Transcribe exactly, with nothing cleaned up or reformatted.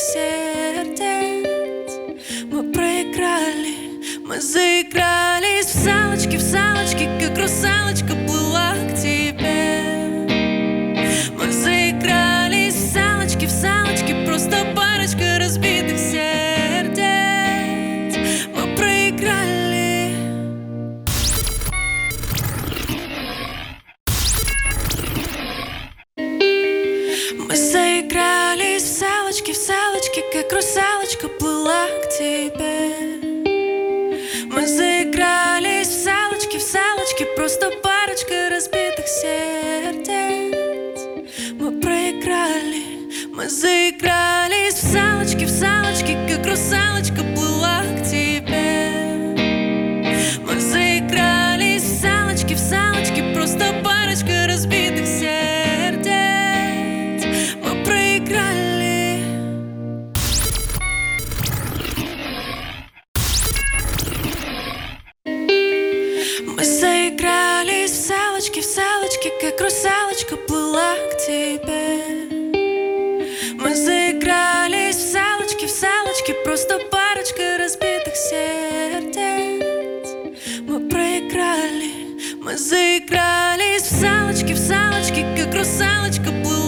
сердец. Мы проиграли, мы заигрались в салочки, в салочки, как русалочка плыла к тебе. Мы заигрались в салочки, в салочки, просто парочка разбитых сердец. Мы проиграли. Мы заигрались в салочки, в салочки, как русалочка плыла к тебе. Мы заигрались в салочки, в салочки, просто парочка разбитых сердец. Мы проиграли. Мы заигрались в салочки, в салочки, как русалочка плыла к тебе. Мы заигрались в салочки, в салочки, просто парочка разбитых сердец. Мы проиграли. Мы заигрались в салочки, в салочки, как русалочка плыла к тебе. Мы заигрались в салочки, в салочки, просто парочка разбитых сердец. Мы проиграли. Мы заигрались в салочки, в салочки, как русалочка плыла